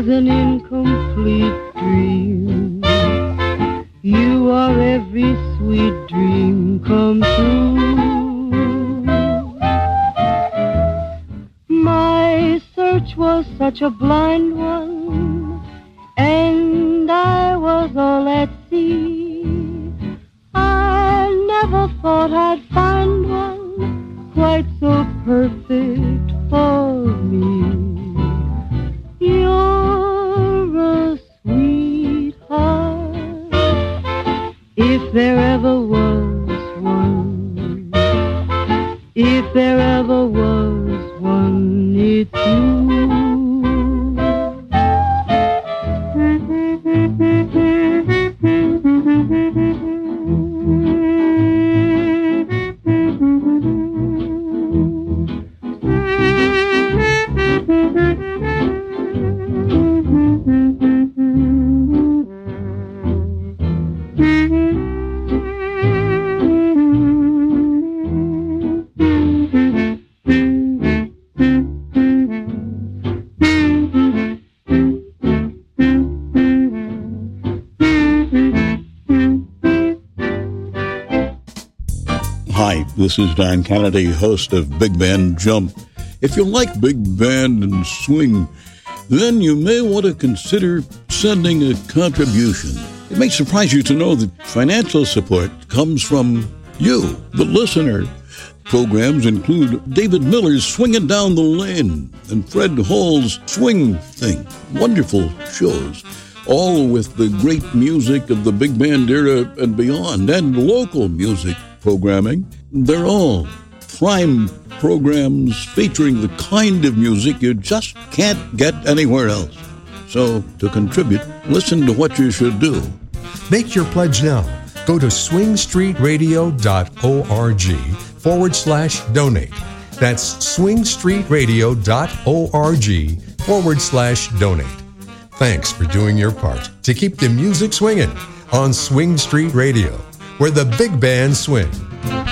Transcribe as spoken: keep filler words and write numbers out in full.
was an incomplete dream. You are every sweet dream come true. My search was such a blind one, and I was all at sea. I never thought I'd find one quite so perfect for me. You're a sweetheart, if there ever was one. If there ever was one, it's you. This is Don Kennedy, host of Big Band Jump. If you like big band and swing, then you may want to consider sending a contribution. It may surprise you to know that financial support comes from you, the listener. Programs include David Miller's Swinging Down the Lane and Fred Hall's Swing Thing. Wonderful shows, all with the great music of the big band era and beyond, and local music programming. They're all prime programs featuring the kind of music you just can't get anywhere else. So, to contribute, listen to what you should do. Make your pledge now. Go to swingstreetradio.org forward slash donate. That's swingstreetradio.org forward slash donate. Thanks for doing your part to keep the music swinging on Swing Street Radio, where the big band swing.